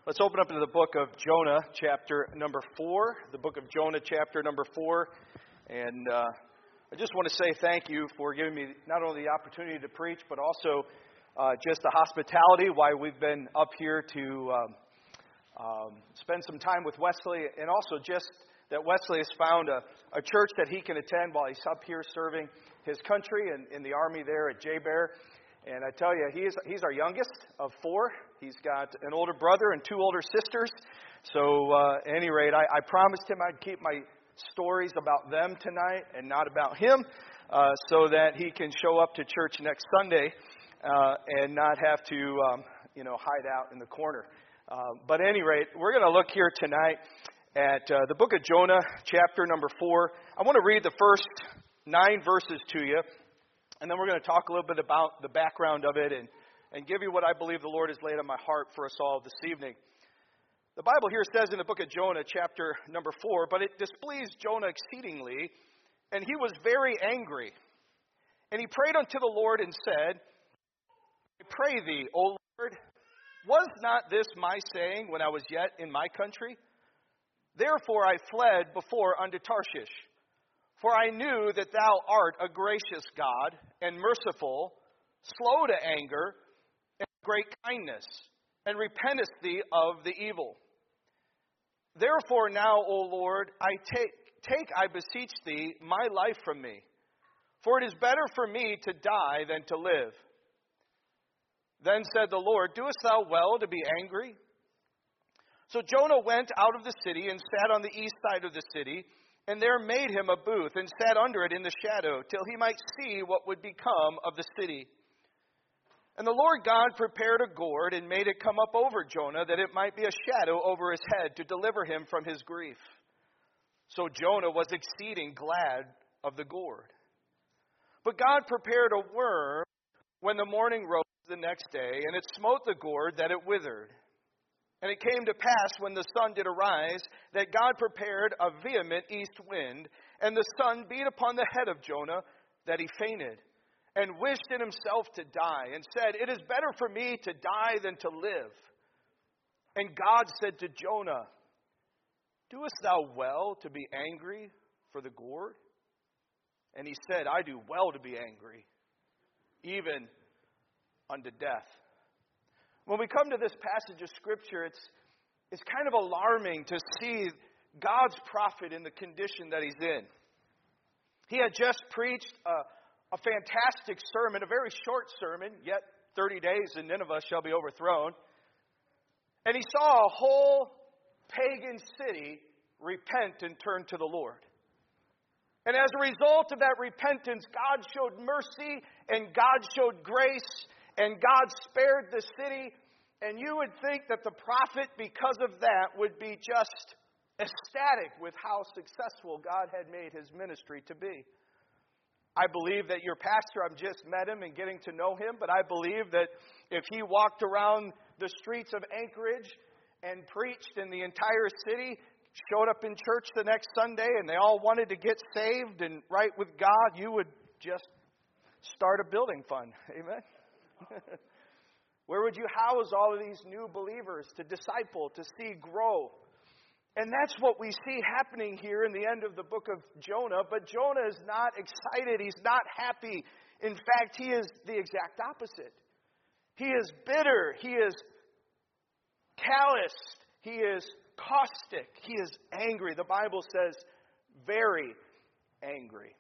Let's open up to the book of Jonah, chapter number 4. The book of Jonah, chapter number 4. And I just want to say thank you for giving me not only the opportunity to preach, but also just the hospitality while we've been up here to spend some time with Wesley. And also just that Wesley has found a church that he can attend while he's up here serving his country and in the Army there at J-Bear. And I tell you, he's our youngest of 4. He's got an older brother and 2 older sisters. So at any rate, I promised him I'd keep my stories about them tonight and not about him, so that he can show up to church next Sunday and not have to, hide out in the corner. But at any rate, we're going to look here tonight at the book of Jonah, chapter number 4. I want to read the first 9 verses to you. And then we're going to talk a little bit about the background of it and give you what I believe the Lord has laid on my heart for us all this evening. The Bible here says in the book of Jonah, chapter number 4, "But it displeased Jonah exceedingly, and he was very angry. And he prayed unto the Lord and said, I pray thee, O Lord, was not this my saying when I was yet in my country? Therefore I fled before unto Tarshish. For I knew that thou art a gracious God, and merciful, slow to anger, and of great kindness, and repentest thee of the evil. Therefore now, O Lord, I take, I beseech thee, my life from me. For it is better for me to die than to live. Then said the Lord, Doest thou well to be angry? So Jonah went out of the city, and sat on the east side of the city, and there made him a booth, and sat under it in the shadow, till he might see what would become of the city. And the Lord God prepared a gourd, and made it come up over Jonah, that it might be a shadow over his head, to deliver him from his grief. So Jonah was exceeding glad of the gourd. But God prepared a worm when the morning rose the next day, and it smote the gourd, that it withered. And it came to pass, when the sun did arise, that God prepared a vehement east wind, and the sun beat upon the head of Jonah, that he fainted, and wished in himself to die, and said, It is better for me to die than to live. And God said to Jonah, Doest thou well to be angry for the gourd? And he said, I do well to be angry, even unto death. When we come to this passage of Scripture, it's kind of alarming to see God's prophet in the condition that he's in. He had just preached a fantastic sermon, a very short sermon, yet 30 days and Nineveh shall be overthrown. And he saw a whole pagan city repent and turn to the Lord. And as a result of that repentance, God showed mercy and God showed grace. And God spared the city, and you would think that the prophet, because of that, would be just ecstatic with how successful God had made his ministry to be. I believe that your pastor, I've just met him and getting to know him, but I believe that if he walked around the streets of Anchorage and preached in the entire city, showed up in church the next Sunday, and they all wanted to get saved and right with God, you would just start a building fund. Amen? Where would you house all of these new believers to disciple, to see grow? And that's what we see happening here in the end of the book of Jonah. But Jonah is not excited. He's not happy. In fact, he is the exact opposite. He is bitter. He is calloused. He is caustic. He is angry. The Bible says very angry.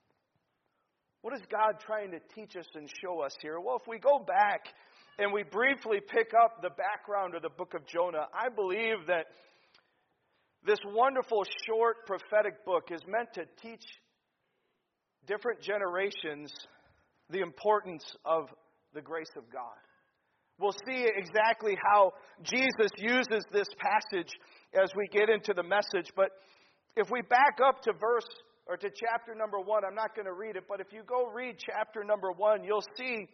What is God trying to teach us and show us here? Well, if we go back and we briefly pick up the background of the book of Jonah, I believe that this wonderful short prophetic book is meant to teach different generations the importance of the grace of God. We'll see exactly how Jesus uses this passage as we get into the message. But if we back up to chapter number 1, I'm not going to read it, but if you go read chapter number 1, you'll see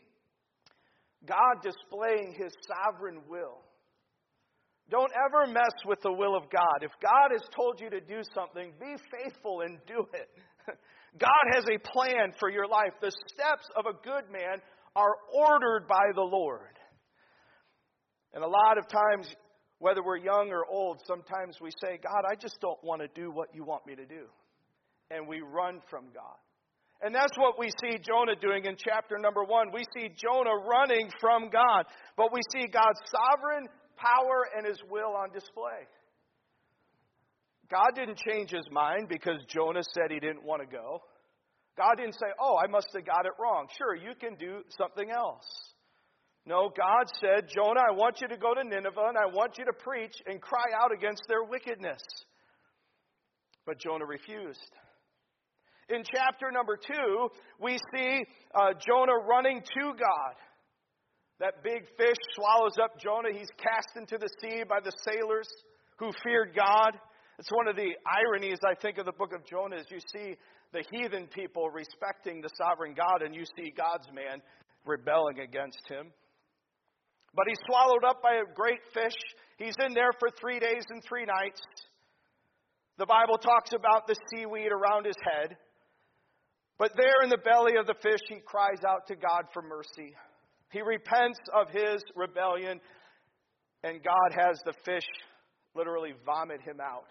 God displaying his sovereign will. Don't ever mess with the will of God. If God has told you to do something, be faithful and do it. God has a plan for your life. The steps of a good man are ordered by the Lord. And a lot of times Whether we're young or old, sometimes we say, God, I just don't want to do what you want me to do. And we run from God. And that's what we see Jonah doing in chapter number 1. We see Jonah running from God. But we see God's sovereign power and His will on display. God didn't change His mind because Jonah said he didn't want to go. God didn't say, oh, I must have got it wrong. Sure, you can do something else. No, God said, Jonah, I want you to go to Nineveh and I want you to preach and cry out against their wickedness. But Jonah refused. In chapter number 2, we see Jonah running to God. That big fish swallows up Jonah. He's cast into the sea by the sailors who feared God. It's one of the ironies, I think, of the book of Jonah is you see the heathen people respecting the sovereign God, and you see God's man rebelling against Him. But he's swallowed up by a great fish. He's in there for 3 days and 3 nights. The Bible talks about the seaweed around his head. But there in the belly of the fish, he cries out to God for mercy. He repents of his rebellion, and God has the fish literally vomit him out.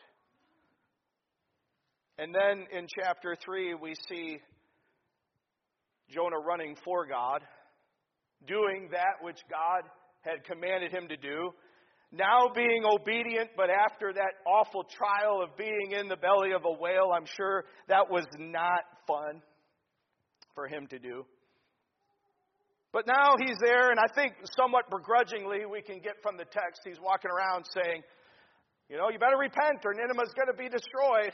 And then in chapter 3, we see Jonah running for God, doing that which God had commanded him to do, now being obedient, but after that awful trial of being in the belly of a whale, I'm sure that was not fun for him to do. But now he's there, and I think somewhat begrudgingly we can get from the text, he's walking around saying, you better repent or Nineveh's going to be destroyed.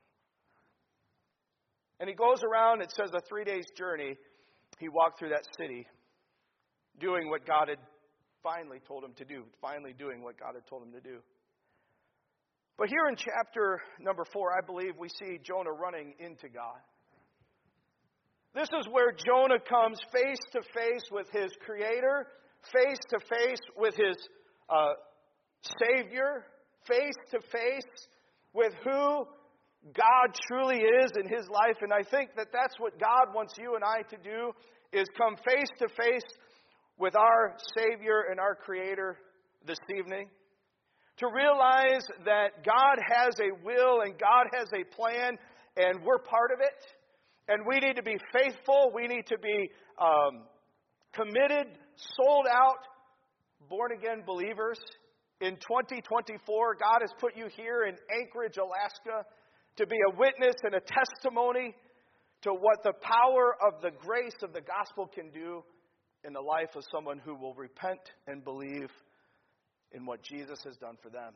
And he goes around, it says a 3 days journey, he walked through that city, doing what God had finally told him to do, finally doing what God had told him to do. But here in chapter number 4, I believe we see Jonah running into God. This is where Jonah comes face to face with his Creator, face to face with his Savior, face to face with who God truly is in his life. And I think that that's what God wants you and I to do, is come face to face with our Savior and our Creator this evening. To realize that God has a will and God has a plan and we're part of it. And we need to be faithful. We need to be committed, sold out, born-again believers. In 2024, God has put you here in Anchorage, Alaska, to be a witness and a testimony to what the power of the grace of the gospel can do in the life of someone who will repent and believe in what Jesus has done for them.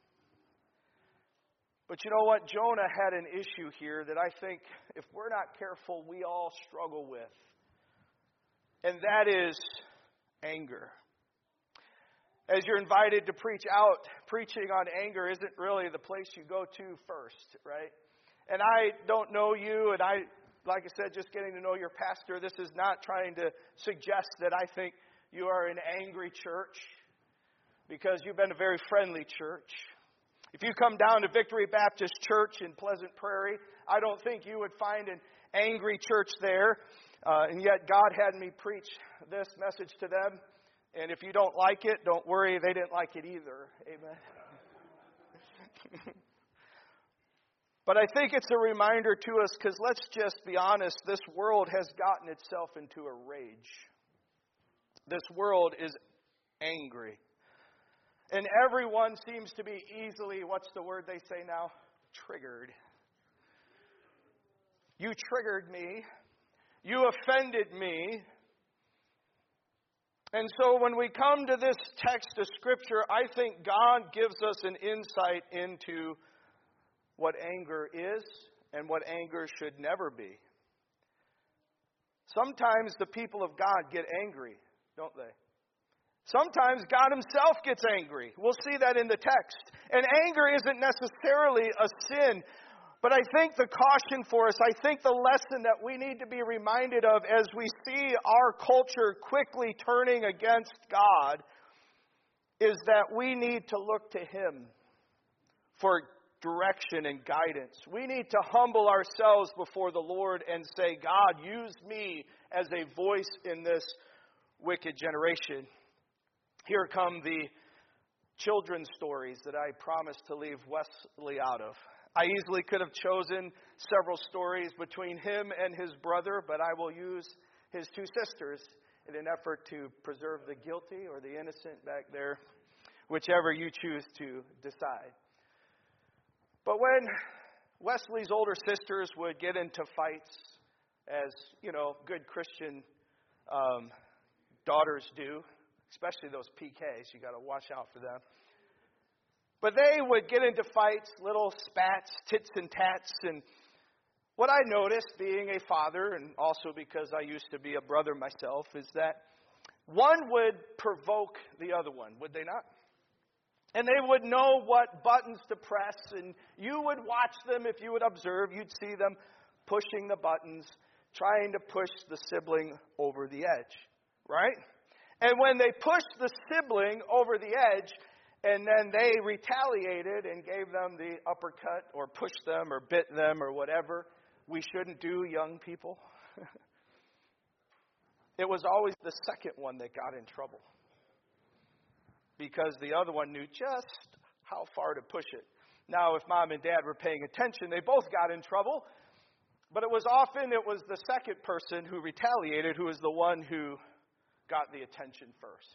But you know what? Jonah had an issue here that I think, if we're not careful, we all struggle with. And that is anger. As you're invited to preach out, preaching on anger isn't really the place you go to first, right? And I don't know you, and like I said, just getting to know your pastor, this is not trying to suggest that I think you are an angry church, because you've been a very friendly church. If you come down to Victory Baptist Church in Pleasant Prairie, I don't think you would find an angry church there. And yet God had me preach this message to them. And if you don't like it, don't worry, they didn't like it either. Amen. But I think it's a reminder to us, because let's just be honest, this world has gotten itself into a rage. This world is angry. And everyone seems to be easily, what's the word they say now? Triggered. You triggered me. You offended me. And so when we come to this text of Scripture, I think God gives us an insight into what anger is and what anger should never be. Sometimes the people of God get angry, don't they? Sometimes God Himself gets angry. We'll see that in the text. And anger isn't necessarily a sin. But I think the caution for us, I think the lesson that we need to be reminded of as we see our culture quickly turning against God, is that we need to look to Him for direction and guidance. We need to humble ourselves before the Lord and say, God, use me as a voice in this wicked generation. Here come the children's stories that I promised to leave Wesley out of. I easily could have chosen several stories between him and his brother, but I will use his two sisters in an effort to preserve the guilty or the innocent back there, whichever you choose to decide. But when Wesley's older sisters would get into fights, as, good Christian daughters do, especially those PKs, you got to watch out for them. But they would get into fights, little spats, tits and tats, and what I noticed, being a father, and also because I used to be a brother myself, is that one would provoke the other one, would they not? And they would know what buttons to press, and you would watch them. If you would observe, you'd see them pushing the buttons, trying to push the sibling over the edge, right? And when they pushed the sibling over the edge, and then they retaliated and gave them the uppercut or pushed them or bit them or whatever we shouldn't do, young people. It was always the second one that got in trouble, because the other one knew just how far to push it. Now, if mom and dad were paying attention, they both got in trouble, but it was the second person who retaliated who was the one who got the attention first.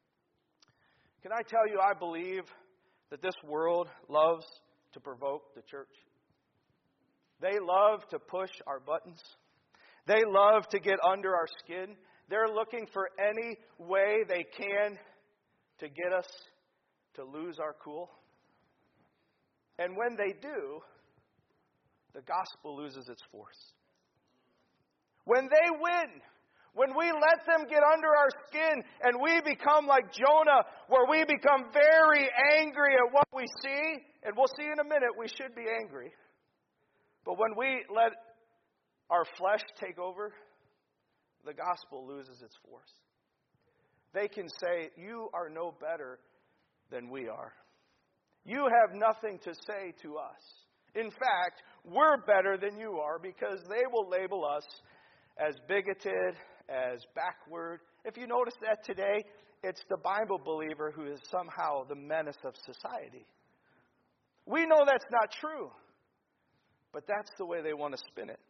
Can I tell you, I believe that this world loves to provoke the church. They love to push our buttons. They love to get under our skin. They're looking for any way they can to get us to lose our cool. And when they do, the gospel loses its force. When they win, when we let them get under our skin and we become like Jonah, where we become very angry at what we see, and we'll see in a minute we should be angry. But when we let our flesh take over, the gospel loses its force. They can say, you are no better than we are. You have nothing to say to us. In fact, we're better than you are, because they will label us as bigoted, as backward. If you notice that today, it's the Bible believer who is somehow the menace of society. We know that's not true, but that's the way they want to spin it.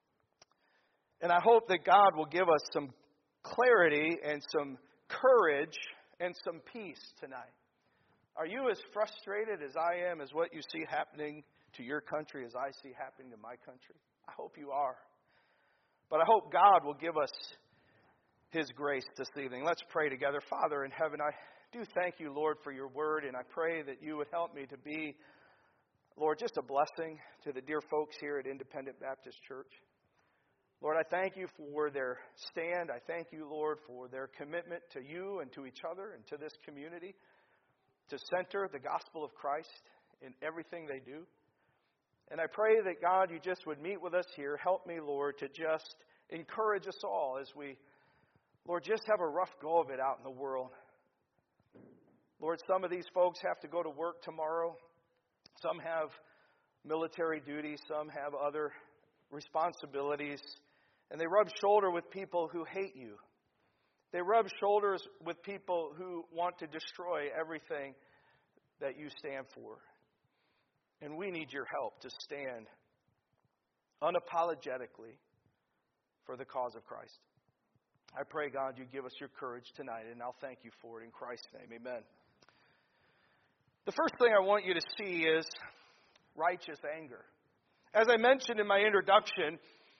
And I hope that God will give us some clarity and some courage and some peace tonight. Are you as frustrated as I am as what you see happening to your country as I see happening to my country? I hope you are. But I hope God will give us His grace this evening. Let's pray together. Father in heaven, I do thank you, Lord, for your word, and I pray that you would help me to be, Lord, just a blessing to the dear folks here at Independent Baptist Church. Lord, I thank you for their stand. I thank you, Lord, for their commitment to you and to each other and to this community, to center the gospel of Christ in everything they do. And I pray that, God, you just would meet with us here. Help me, Lord, to just encourage us all as we, Lord, just have a rough go of it out in the world. Lord, some of these folks have to go to work tomorrow. Some have military duty. Some have other responsibilities. And they rub shoulder with people who hate you. They rub shoulders with people who want to destroy everything that you stand for. And we need your help to stand unapologetically for the cause of Christ. I pray, God, you give us your courage tonight, and I'll thank you for it in Christ's name. Amen. The first thing I want you to see is righteous anger. As I mentioned in my introduction,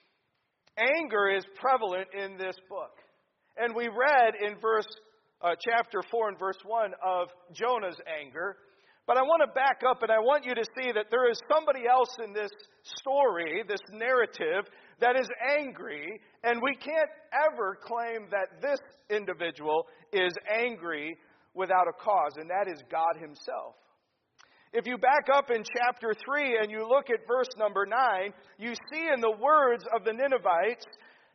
anger is prevalent in this book. And we read in chapter 4 and verse 1 of Jonah's anger. But I want to back up, and I want you to see that there is somebody else in this story, this narrative, that is angry, and we can't ever claim that this individual is angry without a cause, and that is God himself. If you back up in chapter 3 and you look at verse number 9, you see in the words of the Ninevites,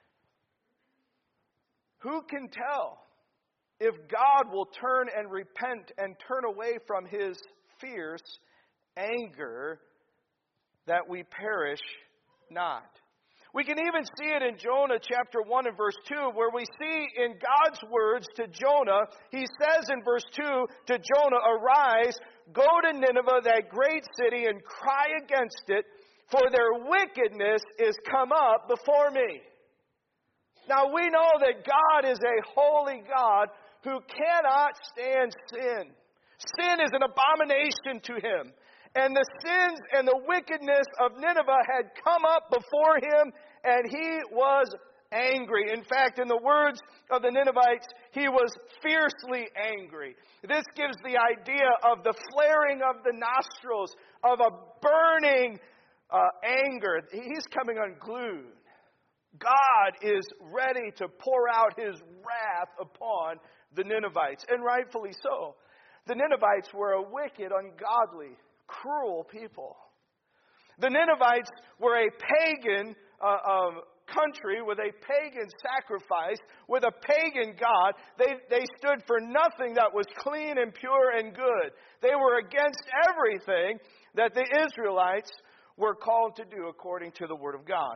who can tell if God will turn and repent and turn away from his fierce anger that we perish not? We can even see it in Jonah chapter 1 and verse 2, where we see in God's words to Jonah, he says in verse 2 to Jonah, "Arise, go to Nineveh, that great city, and cry against it, for their wickedness is come up before me." Now we know that God is a holy God who cannot stand sin. Sin is an abomination to him. And the sins and the wickedness of Nineveh had come up before him, and he was angry. In fact, in the words of the Ninevites, he was fiercely angry. This gives the idea of the flaring of the nostrils, of a burning anger. He's coming unglued. God is ready to pour out his wrath upon the Ninevites, and rightfully so. The Ninevites were a wicked, ungodly, cruel people. The Ninevites were a pagan country with a pagan sacrifice, with a pagan God. They stood for nothing that was clean and pure and good. They were against everything that the Israelites were called to do according to the Word of God.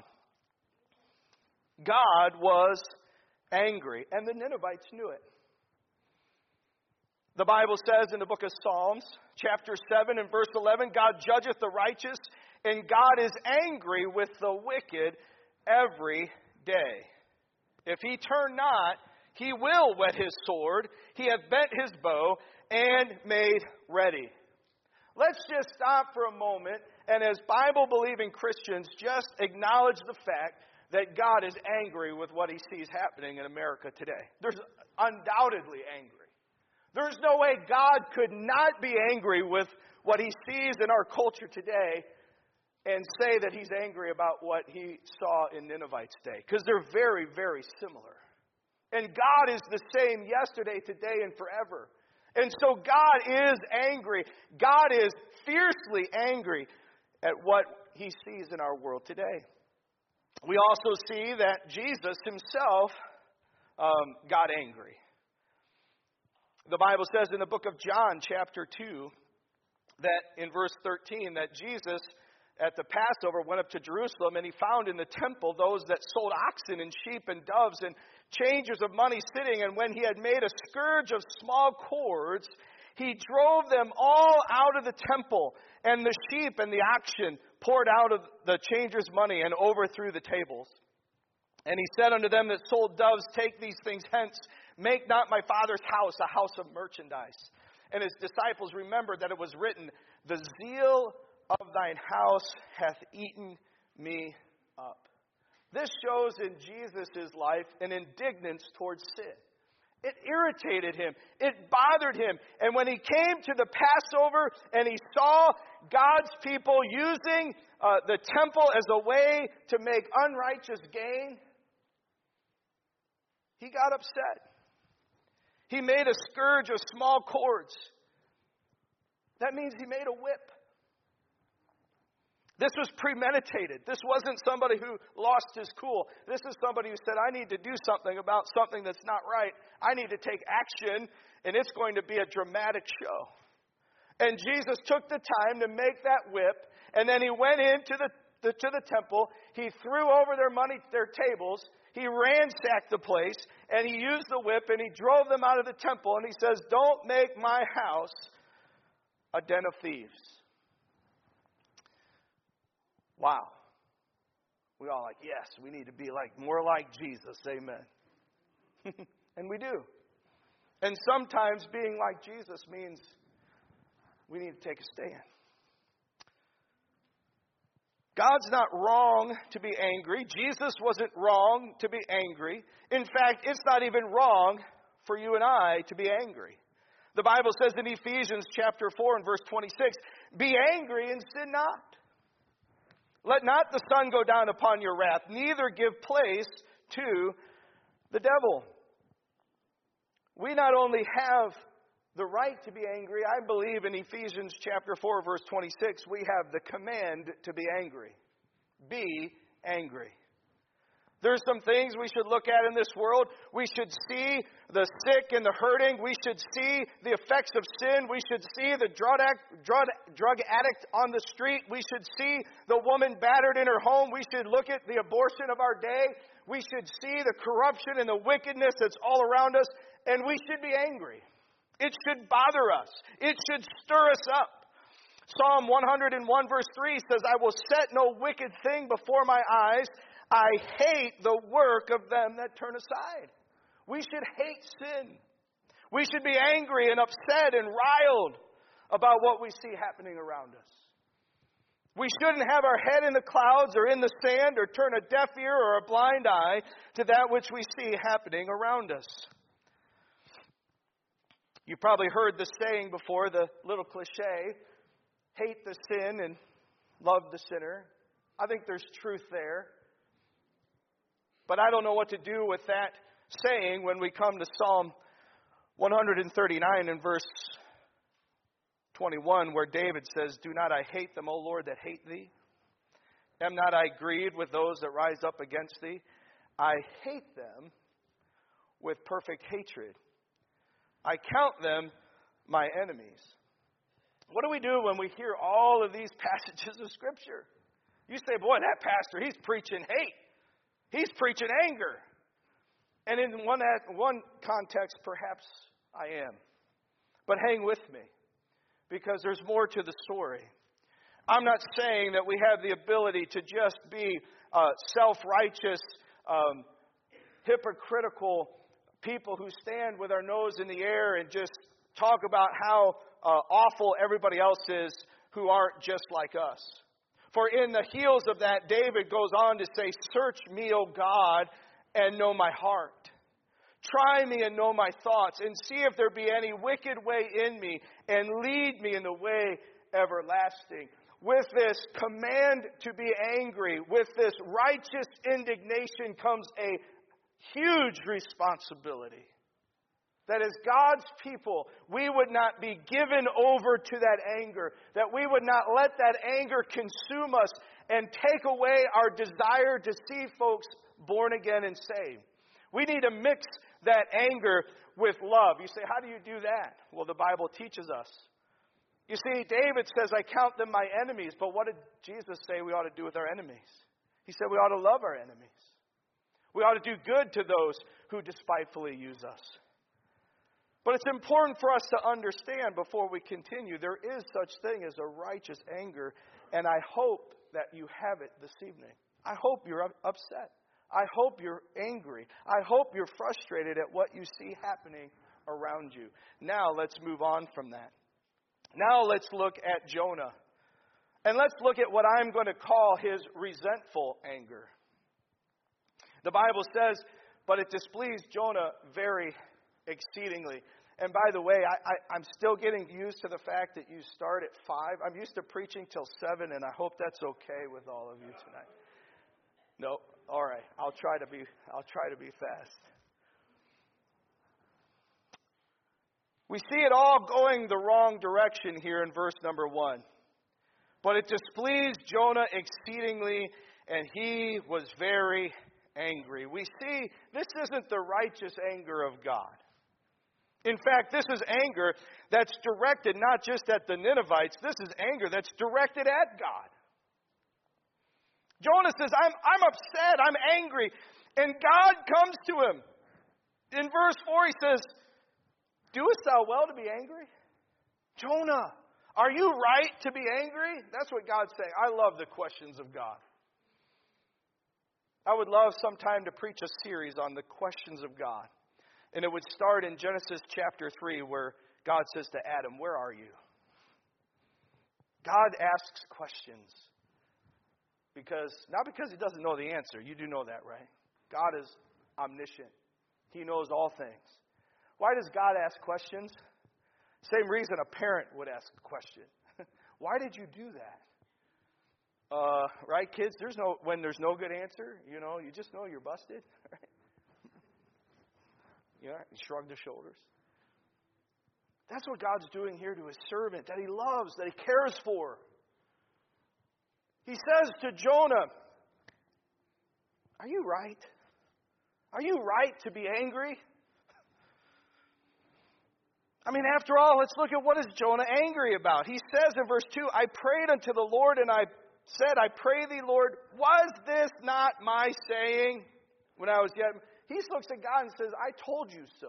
God was angry, and the Ninevites knew it. The Bible says in the book of Psalms, chapter 7 and verse 11, God judgeth the righteous, and God is angry with the wicked every day. If he turn not, he will whet his sword. He hath bent his bow and made ready. Let's just stop for a moment, and as Bible-believing Christians, just acknowledge the fact that God is angry with what he sees happening in America today. There's undoubtedly angry. There's no way God could not be angry with what he sees in our culture today and say that he's angry about what he saw in Ninevites' day. Because they're very, very similar. And God is the same yesterday, today, and forever. And so God is angry. God is fiercely angry at what he sees in our world today. We also see that Jesus himself got angry. The Bible says in the book of John, chapter 2, that in verse 13, that Jesus at the Passover went up to Jerusalem, and he found in the temple those that sold oxen and sheep and doves and changers of money sitting. And when he had made a scourge of small cords, he drove them all out of the temple, and the sheep and the oxen poured out of the changers' money and overthrew the tables. And he said unto them that sold doves, Take these things hence, make not my Father's house a house of merchandise. And his disciples remembered that it was written, The zeal of thine house hath eaten me up. This shows in Jesus' life an indignance towards sin. It irritated him. It bothered him. And when he came to the Passover and he saw God's people using the temple as a way to make unrighteous gain, he got upset. He made a scourge of small cords. That means he made a whip. This was premeditated. This wasn't somebody who lost his cool. This is somebody who said, I need to do something about something that's not right. I need to take action, and it's going to be a dramatic show. And Jesus took the time to make that whip, and then he went into to the temple. He threw over their money, their tables. He ransacked the place, and he used the whip, and he drove them out of the temple. And he says, Don't make my house a den of thieves. Wow. We all like, yes, we need to be more like Jesus. Amen. And we do. And sometimes being like Jesus means we need to take a stand. God's not wrong to be angry. Jesus wasn't wrong to be angry. In fact, it's not even wrong for you and I to be angry. The Bible says in Ephesians chapter 4 and verse 26, Be angry and sin not. Let not the sun go down upon your wrath, neither give place to the devil. We not only have the right to be angry, I believe in Ephesians chapter 4, verse 26, we have the command to be angry. Be angry. There's some things we should look at in this world. We should see the sick and the hurting. We should see the effects of sin. We should see the drug addict on the street. We should see the woman battered in her home. We should look at the abortion of our day. We should see the corruption and the wickedness that's all around us. And we should be angry. It should bother us. It should stir us up. Psalm 101 verse 3 says, I will set no wicked thing before my eyes. I hate the work of them that turn aside. We should hate sin. We should be angry and upset and riled about what we see happening around us. We shouldn't have our head in the clouds or in the sand or turn a deaf ear or a blind eye to that which we see happening around us. You probably heard the saying before, the little cliche, hate the sin and love the sinner. I think there's truth there. But I don't know what to do with that saying when we come to Psalm 139 and verse 21, where David says, do not I hate them, O Lord, that hate thee? Am not I grieved with those that rise up against thee? I hate them with perfect hatred. I count them my enemies. What do we do when we hear all of these passages of Scripture? You say, boy, that pastor, he's preaching hate. He's preaching anger. And in one context, perhaps I am. But hang with me, because there's more to the story. I'm not saying that we have the ability to just be self-righteous, hypocritical people who stand with our nose in the air and just talk about how awful everybody else is who aren't just like us. For in the heels of that, David goes on to say, search me, O God, and know my heart. Try me and know my thoughts, and see if there be any wicked way in me, and lead me in the way everlasting. With this command to be angry, with this righteous indignation comes a huge responsibility. That as God's people, we would not be given over to that anger. That we would not let that anger consume us and take away our desire to see folks born again and saved. We need to mix that anger with love. You say, how do you do that? Well, the Bible teaches us. You see, David says, I count them my enemies. But what did Jesus say we ought to do with our enemies? He said we ought to love our enemies. We ought to do good to those who despitefully use us. But it's important for us to understand before we continue, there is such thing as a righteous anger, and I hope that you have it this evening. I hope you're upset. I hope you're angry. I hope you're frustrated at what you see happening around you. Now let's move on from that. Now let's look at Jonah. And let's look at what I'm going to call his resentful anger. The Bible says, but it displeased Jonah very exceedingly. And by the way, I'm still getting used to the fact that you start at 5. I'm used to preaching till 7, and I hope that's okay with all of you tonight. No, all right. I'll try to be fast. We see it all going the wrong direction here in verse number 1. But it displeased Jonah exceedingly, and he was very angry. We see this isn't the righteous anger of God. In fact, this is anger that's directed not just at the Ninevites. This is anger that's directed at God. Jonah says, I'm upset, I'm angry. And God comes to him. In verse 4 he says, doest thou well to be angry? Jonah, are you right to be angry? That's what God's saying. I love the questions of God. I would love sometime to preach a series on the questions of God. And it would start in Genesis chapter 3 where God says to Adam, where are you? God asks questions. Not because he doesn't know the answer. You do know that, right? God is omniscient. He knows all things. Why does God ask questions? Same reason a parent would ask a question. Why did you do that? Right, kids? When there's no good answer, you just know you're busted. Right? He shrugged his shoulders. That's what God's doing here to his servant that he loves, that he cares for. He says to Jonah, are you right? Are you right to be angry? I mean, after all, let's look at what is Jonah angry about. He says in verse 2, I prayed unto the Lord, and I said, I pray thee, Lord, was this not my saying when I was yet... He looks at God and says, I told you so.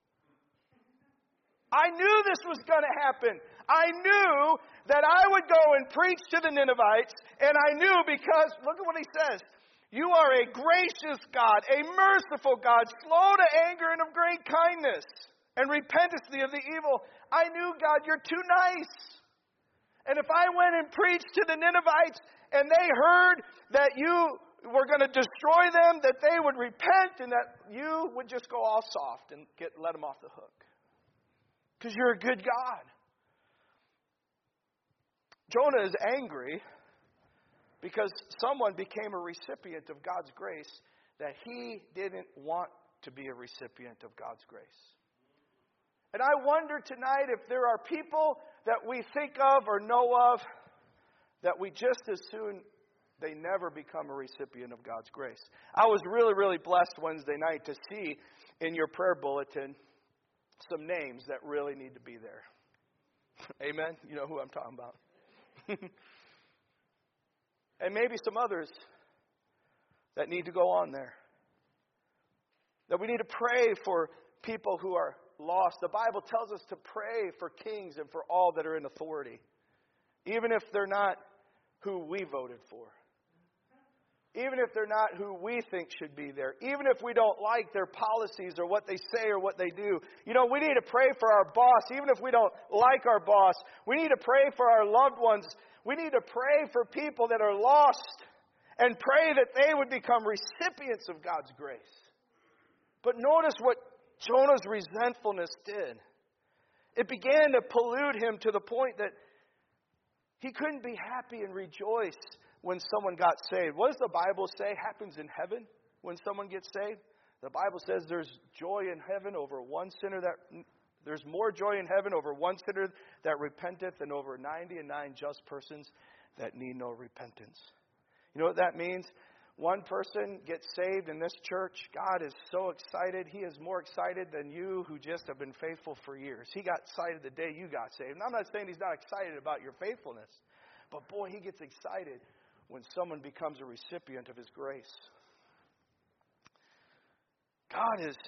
I knew this was going to happen. I knew that I would go and preach to the Ninevites, and I knew because, look at what he says, you are a gracious God, a merciful God, slow to anger and of great kindness, and repentance of the evil. I knew, God, you're too nice. And if I went and preached to the Ninevites, and they heard that you were going to destroy them, that they would repent, and that you would just go all soft and let them off the hook. Because you're a good God. Jonah is angry because someone became a recipient of God's grace that he didn't want to be a recipient of God's grace. And I wonder tonight if there are people that we think of or know of that we just as soon they never become a recipient of God's grace. I was really, really blessed Wednesday night to see in your prayer bulletin some names that really need to be there. Amen? You know who I'm talking about. And maybe some others that need to go on there. That we need to pray for people who are lost. The Bible tells us to pray for kings and for all that are in authority. Even if they're not who we voted for. Even if they're not who we think should be there. Even if we don't like their policies or what they say or what they do. You know, we need to pray for our boss. Even if we don't like our boss. We need to pray for our loved ones. We need to pray for people that are lost. And pray that they would become recipients of God's grace. But notice what Jonah's resentfulness did. It began to pollute him to the point that he couldn't be happy and rejoice when someone got saved. What does the Bible say happens in heaven when someone gets saved? The Bible says there's joy in heaven over one sinner there's more joy in heaven over one sinner that repenteth than over 99 just persons that need no repentance. You know what that means? One person gets saved in this church. God is so excited. He is more excited than you who just have been faithful for years. He got excited the day you got saved. And I'm not saying he's not excited about your faithfulness. But boy, he gets excited when someone becomes a recipient of his grace. God is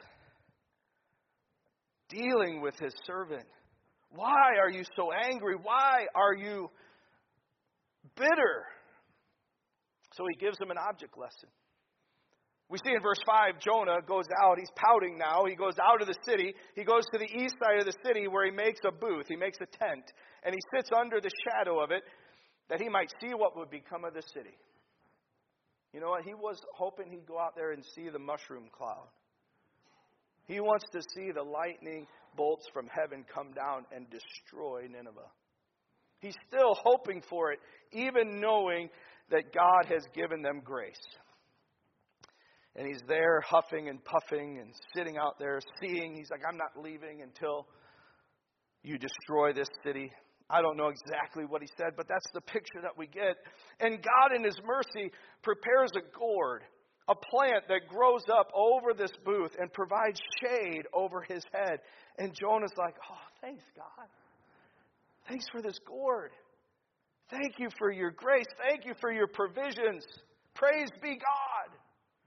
dealing with his servant. Why are you so angry? Why are you bitter? So he gives him an object lesson. We see in verse 5, Jonah goes out. He's pouting now. He goes out of the city. He goes to the east side of the city where he makes a booth. He makes a tent. And he sits under the shadow of it that he might see what would become of the city. You know what? He was hoping he'd go out there and see the mushroom cloud. He wants to see the lightning bolts from heaven come down and destroy Nineveh. He's still hoping for it, even knowing that God has given them grace. And he's there huffing and puffing and sitting out there seeing. He's like, I'm not leaving until you destroy this city. I don't know exactly what he said, but that's the picture that we get. And God in his mercy prepares a gourd, a plant that grows up over this booth and provides shade over his head. And Jonah's like, oh, thanks, God. Thanks for this gourd. Thank you for your grace. Thank you for your provisions. Praise be God.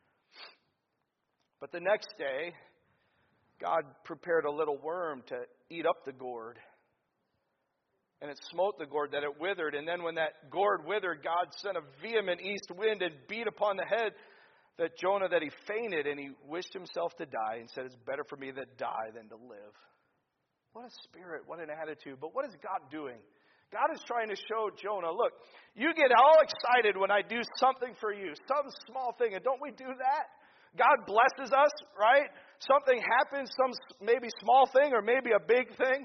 But the next day, God prepared a little worm to eat up the gourd. And it smote the gourd that it withered. And then when that gourd withered, God sent a vehement east wind and beat upon the head that Jonah that he fainted. And he wished himself to die and said, it's better for me to die than to live. What a spirit, what an attitude. But what is God doing? God is trying to show Jonah, look, you get all excited when I do something for you, some small thing, and don't we do that? God blesses us, right? Something happens, some maybe small thing or maybe a big thing.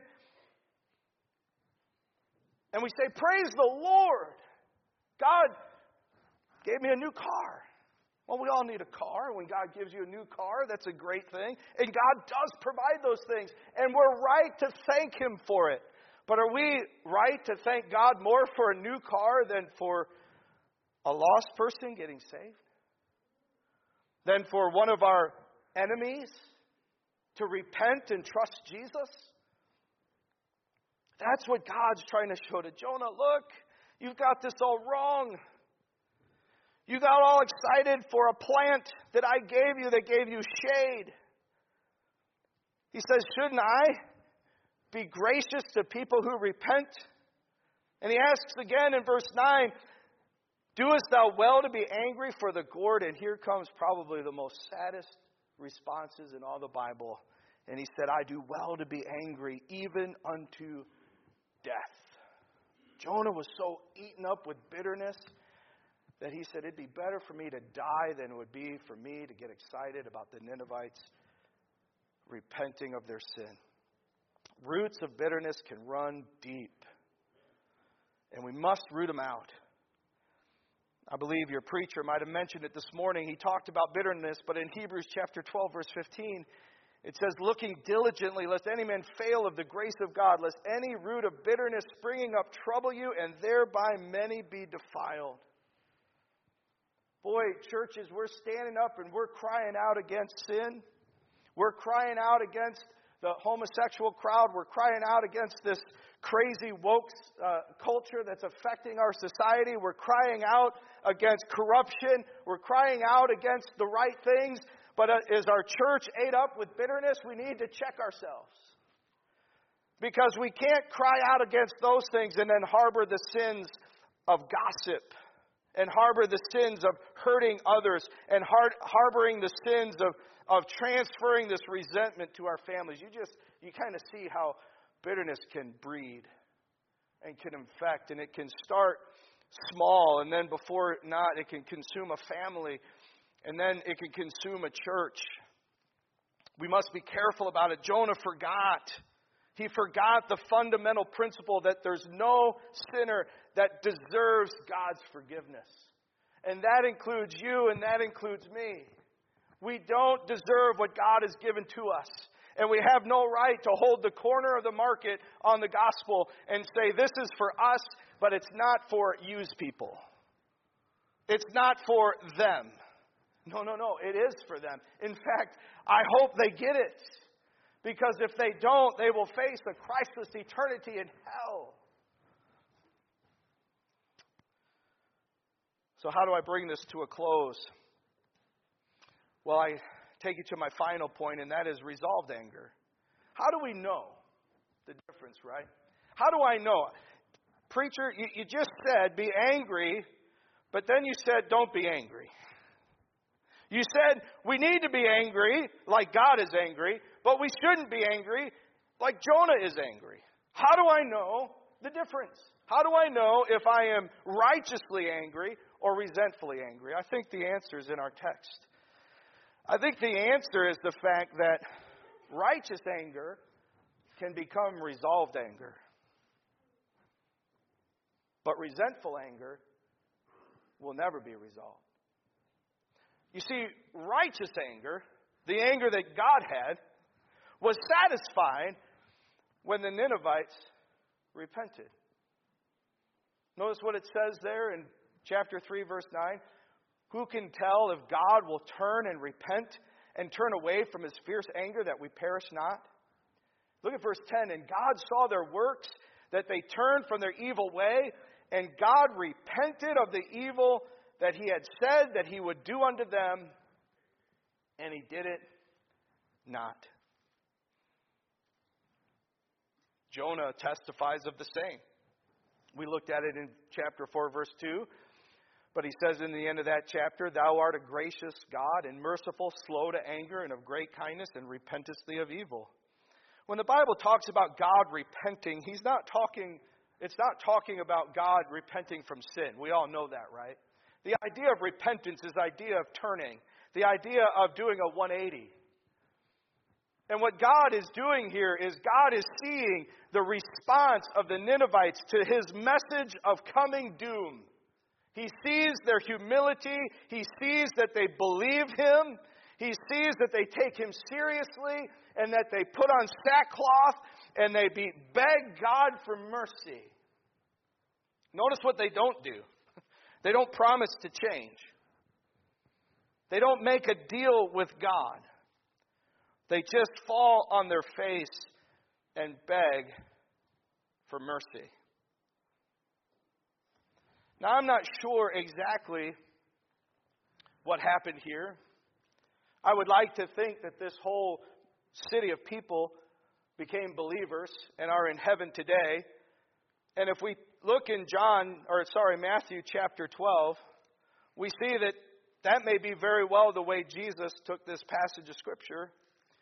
And we say, praise the Lord. God gave me a new car. Well, we all need a car. When God gives you a new car, that's a great thing. And God does provide those things. And we're right to thank Him for it. But are we right to thank God more for a new car than for a lost person getting saved? Than for one of our enemies to repent and trust Jesus? That's what God's trying to show to Jonah. Look, you've got this all wrong. You got all excited for a plant that I gave you that gave you shade. He says, shouldn't I be gracious to people who repent? And he asks again in verse 9, doest thou well to be angry for the gourd? And here comes probably the most saddest responses in all the Bible. And he said, I do well to be angry, even unto death. Jonah was so eaten up with bitterness that he said, it'd be better for me to die than it would be for me to get excited about the Ninevites repenting of their sin. Roots of bitterness can run deep, and we must root them out. I believe your preacher might have mentioned it this morning. He talked about bitterness, but in Hebrews chapter 12, verse 15, it says, looking diligently, lest any man fail of the grace of God, lest any root of bitterness springing up trouble you, and thereby many be defiled. Boy, churches, we're standing up and we're crying out against sin. We're crying out against the homosexual crowd. We're crying out against this crazy woke culture that's affecting our society. We're crying out against corruption. We're crying out against the right things. But is our church ate up with bitterness? We need to check ourselves. Because we can't cry out against those things and then harbor the sins of gossip, and harbor the sins of hurting others, and harboring the sins of transferring this resentment to our families. You kind of see how bitterness can breed and can infect, and it can start small, and then before not, it can consume a family, and then it can consume a church. We must be careful about it. Jonah forgot. He forgot the fundamental principle that there's no sinner that deserves God's forgiveness. And that includes you, and that includes me. We don't deserve what God has given to us. And we have no right to hold the corner of the market on the gospel and say, this is for us, but it's not for used people. It's not for them. No. It is for them. In fact, I hope they get it. Because if they don't, they will face a Christless eternity in hell. So how do I bring this to a close? Well, I take you to my final point, and that is resolved anger. How do we know the difference, right? How do I know? Preacher, you just said be angry, but then you said don't be angry. You said we need to be angry like God is angry, but we shouldn't be angry like Jonah is angry. How do I know the difference? How do I know if I am righteously angry or resentfully angry? I think the answer is in our text. I think the answer is the fact that righteous anger can become resolved anger. But resentful anger will never be resolved. You see, righteous anger, the anger that God had, was satisfied when the Ninevites repented. Notice what it says there in chapter 3, verse 9. Who can tell if God will turn and repent and turn away from his fierce anger that we perish not? Look at verse 10. And God saw their works, that they turned from their evil way, and God repented of the evil that he had said that he would do unto them, and he did it not. Jonah testifies of the same. We looked at it in chapter 4, verse 2. But he says in the end of that chapter, Thou art a gracious God and merciful, slow to anger, and of great kindness, and repentest thee of evil. When the Bible talks about God repenting, it's not talking about God repenting from sin. We all know that, right? The idea of repentance is the idea of turning, the idea of doing a 180. And what God is doing here is God is seeing the response of the Ninevites to his message of coming doom. He sees their humility. He sees that they believe him. He sees that they take him seriously and that they put on sackcloth and they beg God for mercy. Notice what they don't do. They don't promise to change. They don't make a deal with God. They just fall on their face and beg for mercy. Now, I'm not sure exactly what happened here. I would like to think that this whole city of people became believers and are in heaven today. And if we look in Matthew chapter 12, we see that may be very well the way Jesus took this passage of Scripture.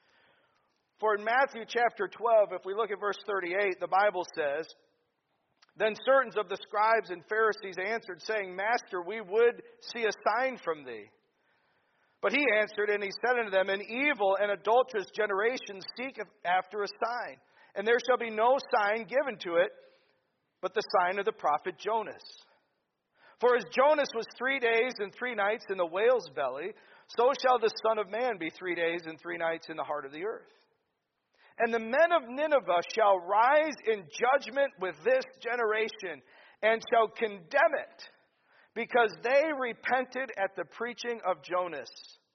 For in Matthew chapter 12, if we look at verse 38, the Bible says, "Then certain of the scribes and Pharisees answered, saying, Master, we would see a sign from thee. But he answered, and he said unto them, An evil and adulterous generation seeketh after a sign, and there shall be no sign given to it, but the sign of the prophet Jonas. For as Jonas was 3 days and 3 nights in the whale's belly, so shall the Son of Man be 3 days and 3 nights in the heart of the earth. And the men of Nineveh shall rise in judgment with this generation, and shall condemn it, because they repented at the preaching of Jonas.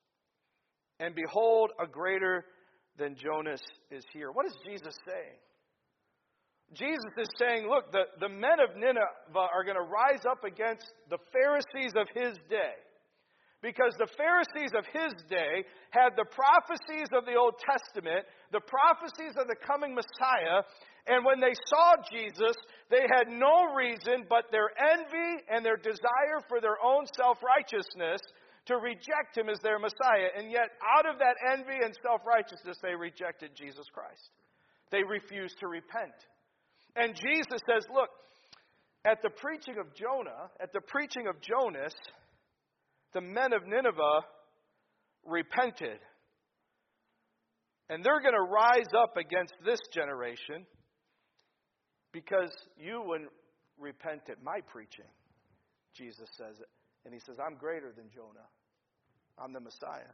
And behold, a greater than Jonas is here." What is Jesus saying? Jesus is saying, look, the men of Nineveh are going to rise up against the Pharisees of his day. Because the Pharisees of his day had the prophecies of the Old Testament, the prophecies of the coming Messiah, and when they saw Jesus, they had no reason but their envy and their desire for their own self-righteousness to reject him as their Messiah. And yet, out of that envy and self-righteousness, they rejected Jesus Christ. They refused to repent. And Jesus says, look, at the preaching of Jonah, at the preaching of Jonas, the men of Nineveh repented. And they're going to rise up against this generation because you wouldn't repent at my preaching, Jesus says it. And he says, I'm greater than Jonah. I'm the Messiah.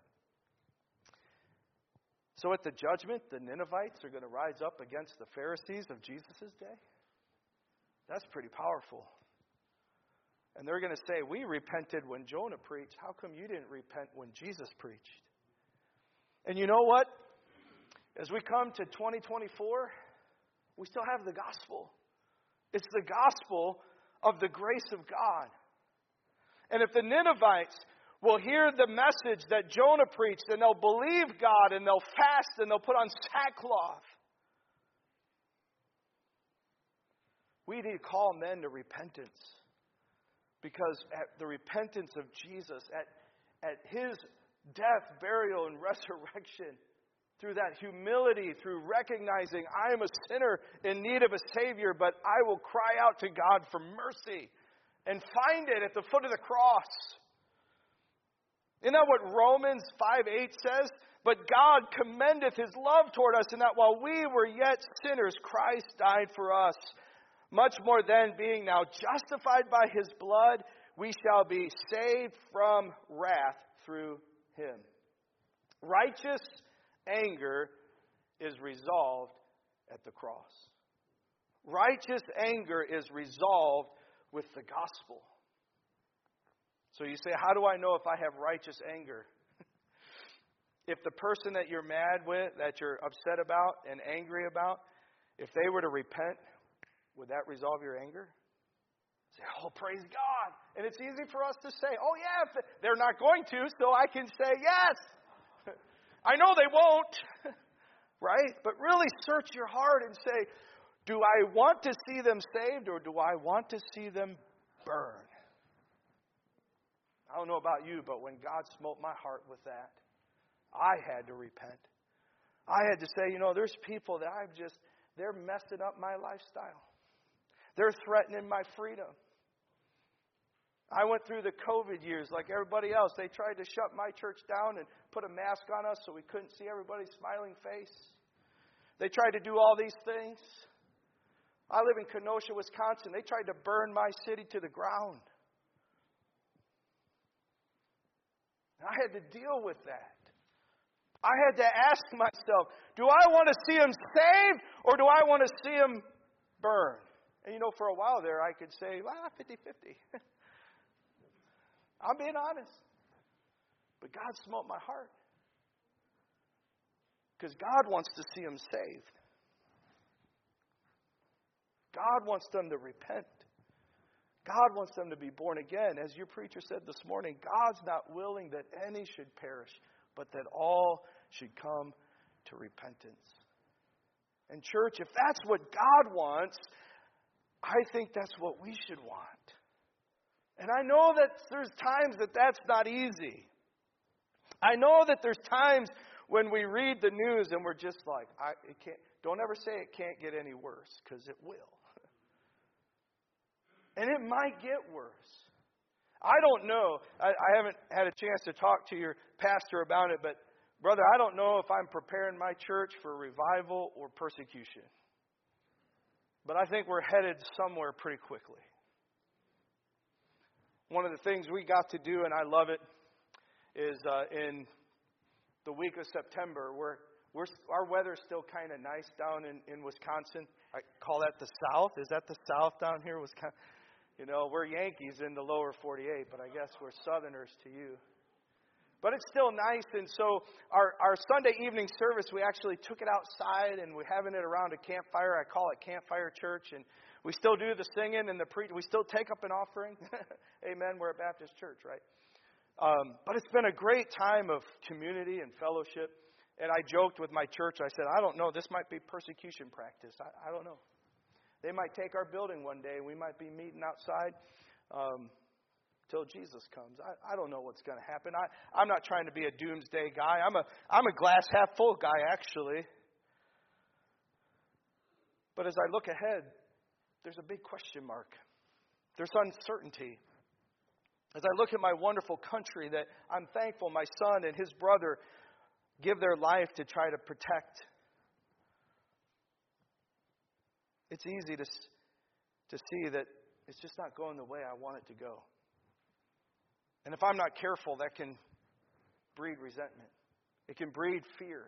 So at the judgment, the Ninevites are going to rise up against the Pharisees of Jesus' day. That's pretty powerful. And they're going to say, we repented when Jonah preached. How come you didn't repent when Jesus preached? And you know what? As we come to 2024, we still have the gospel. It's the gospel of the grace of God. And if the Ninevites will hear the message that Jonah preached, and they'll believe God, and they'll fast, and they'll put on sackcloth, we need to call men to repentance. Because at the repentance of Jesus, at his death, burial, and resurrection, through that humility, through recognizing I am a sinner in need of a Savior, but I will cry out to God for mercy and find it at the foot of the cross. Isn't that what Romans 5:8 says? But God commendeth his love toward us, in that while we were yet sinners, Christ died for us. Much more then, being now justified by his blood, we shall be saved from wrath through him. Righteous anger is resolved at the cross. Righteous anger is resolved with the gospel. So you say, how do I know if I have righteous anger? If the person that you're mad with, that you're upset about and angry about, if they were to repent, would that resolve your anger? Say, oh, praise God. And it's easy for us to say, oh, yeah, they're not going to, so I can say yes. I know they won't, right? But really search your heart and say, do I want to see them saved, or do I want to see them burn? I don't know about you, but when God smote my heart with that, I had to repent. I had to say, there's people that they're messing up my lifestyle. They're threatening my freedom. I went through the COVID years like everybody else. They tried to shut my church down and put a mask on us so we couldn't see everybody's smiling face. They tried to do all these things. I live in Kenosha, Wisconsin. They tried to burn my city to the ground. I had to deal with that. I had to ask myself, do I want to see them saved, or do I want to see them burn? And for a while there, I could say, 50-50. I'm being honest. But God smote my heart. Because God wants to see them saved. God wants them to repent. God wants them to be born again. As your preacher said this morning, God's not willing that any should perish, but that all should come to repentance. And church, if that's what God wants, I think that's what we should want. And I know that there's times that that's not easy. I know that there's times when we read the news and we're just like, don't ever say it can't get any worse, because it will. And it might get worse. I don't know. I haven't had a chance to talk to your pastor about it, but brother, I don't know if I'm preparing my church for revival or persecution. But I think we're headed somewhere pretty quickly. One of the things we got to do, and I love it, is in the week of September, our weather's still kind of nice down in Wisconsin. I call that the South. Is that the South down here, Wisconsin? You know, we're Yankees in the lower 48, but I guess we're Southerners to you. But it's still nice, and so our Sunday evening service, we actually took it outside, and we're having it around a campfire. I call it Campfire Church, and we still do the singing and the preaching. We still take up an offering. Amen. We're a Baptist church, right? But it's been a great time of community and fellowship. And I joked with my church. I said, I don't know. This might be persecution practice. I don't know. They might take our building one day. We might be meeting outside till Jesus comes. I don't know what's going to happen. I'm not trying to be a doomsday guy. I'm a glass half full guy, actually. But as I look ahead, there's a big question mark. There's uncertainty. As I look at my wonderful country that I'm thankful my son and his brother give their life to try to protect. It's easy to see that it's just not going the way I want it to go. And if I'm not careful, that can breed resentment. It can breed fear.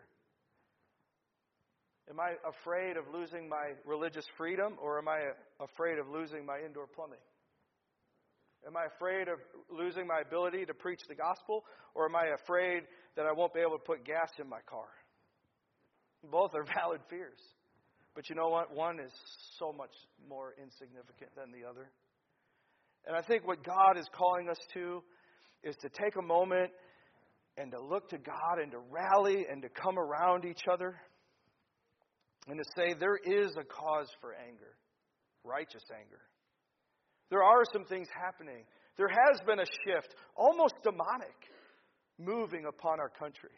Am I afraid of losing my religious freedom, or am I afraid of losing my indoor plumbing? Am I afraid of losing my ability to preach the gospel, or am I afraid that I won't be able to put gas in my car? Both are valid fears. But you know what? One is so much more insignificant than the other. And I think what God is calling us to is to take a moment and to look to God and to rally and to come around each other and to say there is a cause for anger, righteous anger. There are some things happening. There has been a shift, almost demonic, moving upon our country.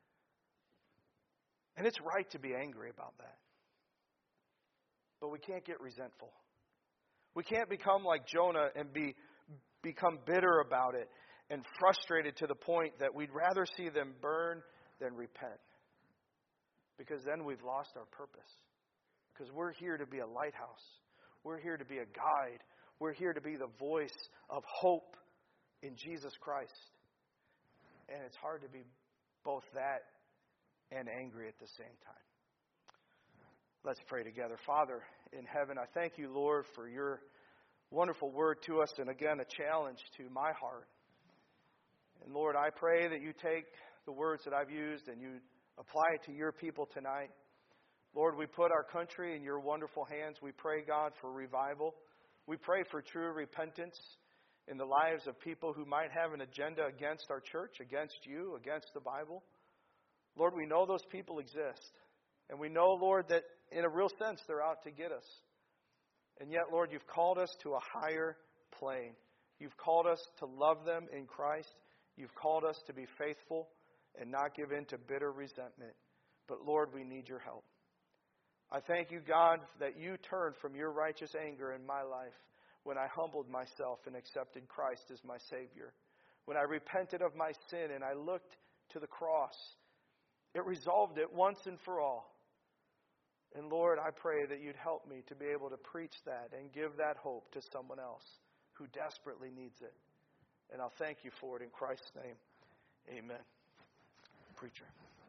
And it's right to be angry about that. But we can't get resentful. We can't become like Jonah and become bitter about it and frustrated to the point that we'd rather see them burn than repent. Because then we've lost our purpose. Because we're here to be a lighthouse. We're here to be a guide. We're here to be the voice of hope in Jesus Christ. And it's hard to be both that and angry at the same time. Let's pray together. Father in heaven, I thank you, Lord, for your wonderful word to us, and again, a challenge to my heart. And Lord, I pray that you take the words that I've used and you apply it to your people tonight. Lord, we put our country in your wonderful hands. We pray, God, for revival. We pray for true repentance in the lives of people who might have an agenda against our church, against you, against the Bible. Lord, we know those people exist. And we know, Lord, that in a real sense they're out to get us. And yet, Lord, you've called us to a higher plane. You've called us to love them in Christ. You've called us to be faithful and not give in to bitter resentment. But, Lord, we need your help. I thank you, God, that you turned from your righteous anger in my life when I humbled myself and accepted Christ as my Savior. When I repented of my sin and I looked to the cross, it resolved it once and for all. And Lord, I pray that you'd help me to be able to preach that and give that hope to someone else who desperately needs it. And I'll thank you for it in Christ's name. Amen. Preacher.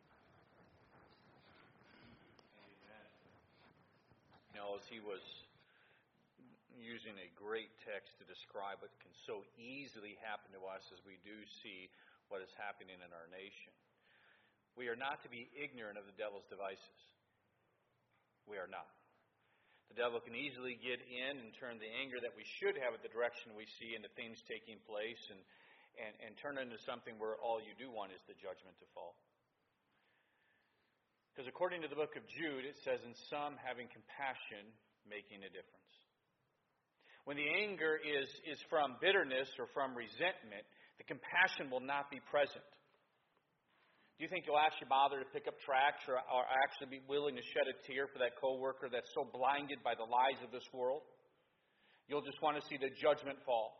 Amen. You know, as he was using a great text to describe what can so easily happen to us as we do see what is happening in our nation. We are not to be ignorant of the devil's devices. We are not. The devil can easily get in and turn the anger that we should have at the direction we see into things taking place and turn it into something where all you do want is the judgment to fall. Because according to the book of Jude, it says, in some having compassion, making a difference. When the anger is from bitterness or from resentment, the compassion will not be present. Do you think you'll actually bother to pick up tracts or actually be willing to shed a tear for that coworker that's so blinded by the lies of this world? You'll just want to see the judgment fall.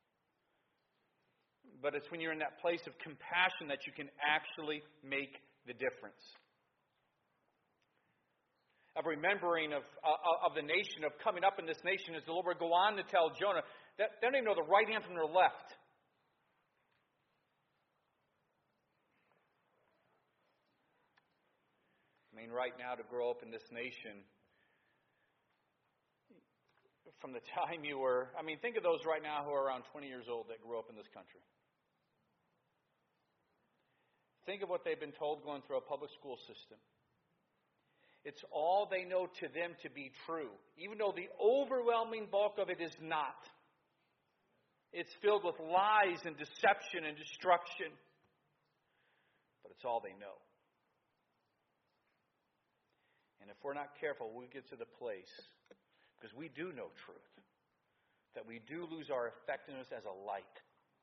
But it's when you're in that place of compassion that you can actually make the difference. Of remembering of the nation, of coming up in this nation, as the Lord would go on to tell Jonah that they don't even know the right hand from their left. I mean, right now to grow up in this nation, from the time you were, think of those right now who are around 20 years old that grew up in this country. Think of what they've been told going through a public school system. It's all they know to them to be true, even though the overwhelming bulk of it is not. It's filled with lies and deception and destruction. But it's all they know. And if we're not careful, we get to the place, because we do know truth, that we do lose our effectiveness as a light.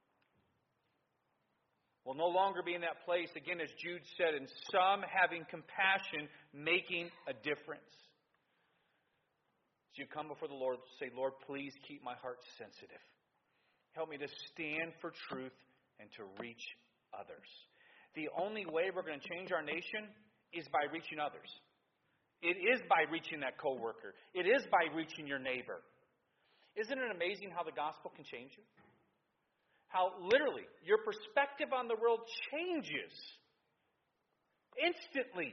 We'll no longer be in that place, again, as Jude said, in some having compassion, making a difference. As you come before the Lord, say, Lord, please keep my heart sensitive. Help me to stand for truth and to reach others. The only way we're going to change our nation is by reaching others. It is by reaching that coworker. It is by reaching your neighbor. Isn't it amazing how the gospel can change you? How literally your perspective on the world changes instantly.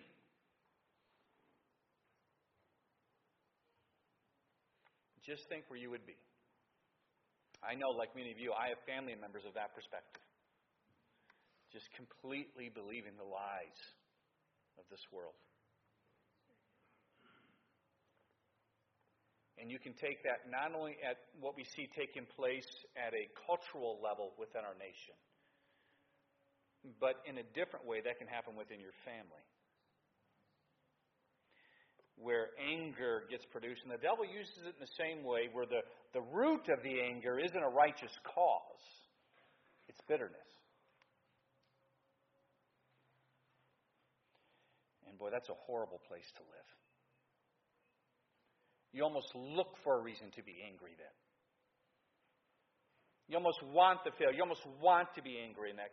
Just think where you would be. I know, like many of you, I have family members of that perspective. Just completely believing the lies of this world. And you can take that not only at what we see taking place at a cultural level within our nation, but in a different way that can happen within your family. Where anger gets produced, and the devil uses it in the same way, where the root of the anger isn't a righteous cause. It's bitterness. And boy, that's a horrible place to live. You almost look for a reason to be angry then. You almost want to fail. You almost want to be angry in that